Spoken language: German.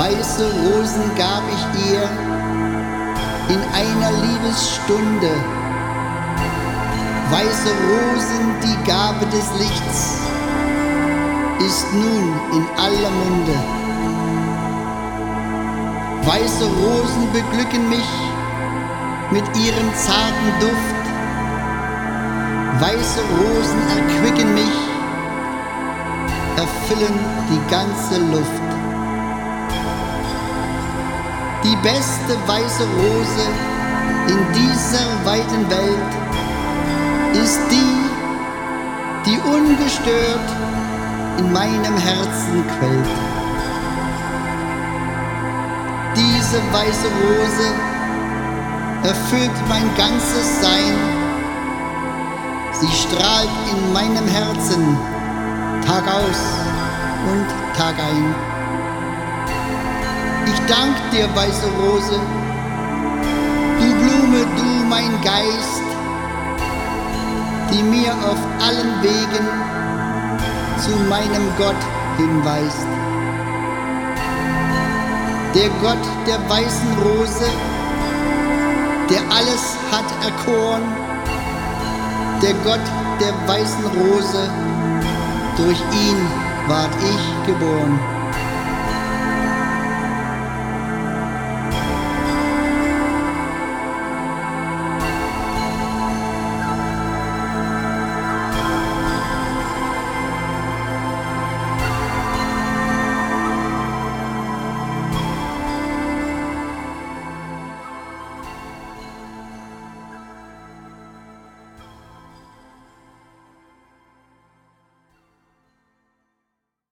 Weiße Rosen gab ich ihr in einer Liebesstunde. Weiße Rosen, die Gabe des Lichts, ist nun in aller Munde. Weiße Rosen beglücken mich mit ihrem zarten Duft. Weiße Rosen erquicken mich, erfüllen die ganze Luft. Die beste weiße Rose in dieser weiten Welt ist die, die ungestört in meinem Herzen quellt. Diese weiße Rose erfüllt mein ganzes Sein. Sie strahlt in meinem Herzen Tag aus und Tag ein. Ich dank dir, weiße Rose, du Blume, du mein Geist, die mir auf allen Wegen zu meinem Gott hinweist. Der Gott der weißen Rose, der alles hat erkoren, der Gott der weißen Rose, durch ihn ward ich geboren.